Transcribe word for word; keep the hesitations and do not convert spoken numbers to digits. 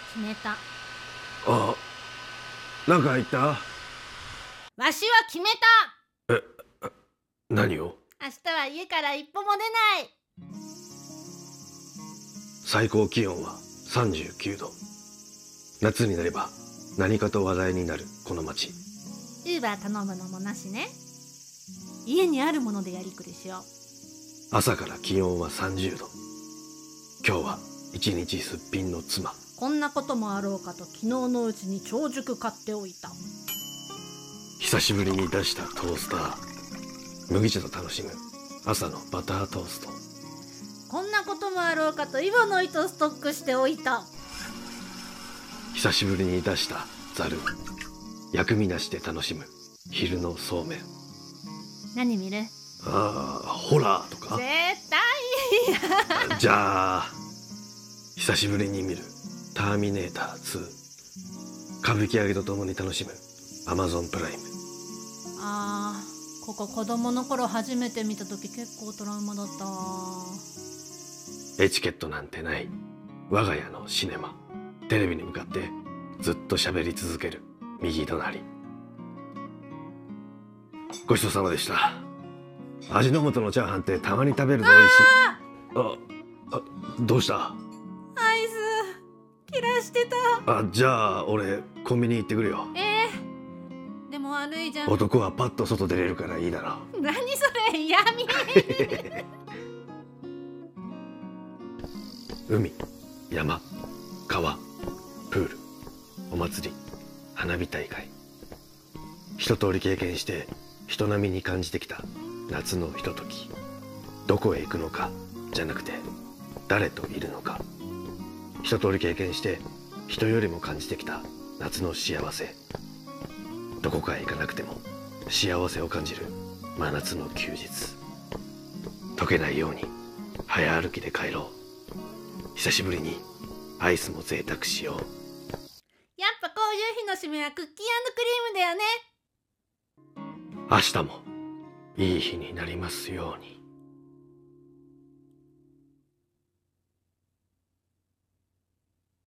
決めた。 あ、なんか言った？ わしは決めた。 え、何を？ 明日は家から一歩も出ない。 最高気温はさんじゅうきゅうど。夏になれば何かと話題になるこの街。 ウーバー頼むのもなしね。家にあるものでやりくりしよう。 朝から気温はさんじゅうど。今日は一日すっぴんの妻。 こんなこともあろうかと昨日のうちに長熟買っておいた。 久しぶりに出したトースター。麦茶と楽しむ朝のバタートースト。 こんなこともあろうかとイボの糸ストックしておいた。 久しぶりに出したざる。薬味なしで楽しむ昼のそうめん。 何見る？ ああ、ホラーとか？ 絶対嫌。 じゃあ久しぶりに見るターミネーターツー。歌舞伎揚げとともに楽しむアマゾンプライム。 あー、ここ子供の頃初めて見た時結構トラウマだったわ。 エチケットなんてない我が家のシネマ。テレビに向かってずっと喋り続ける右隣。ごちそうさまでした。味の素のチャーハンってたまに食べると美味しい。ああ、どうした？ アイス切らしてた。 あ、じゃあ俺コンビニ行ってくるよ。 えー、でも悪いじゃん。 男はパッと外出れるからいいだろう。 何それ、嫌味。 海、山、川、プール、お祭り、花火大会。一通り経験して人並みに感じてきた夏のひととき。どこへ行くのかじゃなくて誰といるのか。一通り経験して人よりも感じてきた夏の幸せ。どこかへ行かなくても幸せを感じる真夏の休日。溶けないように早歩きで帰ろう。久しぶりにアイスも贅沢しよう。 やっぱこういう日の締めはクッキー&クリームだよね。 明日もいい日になりますように。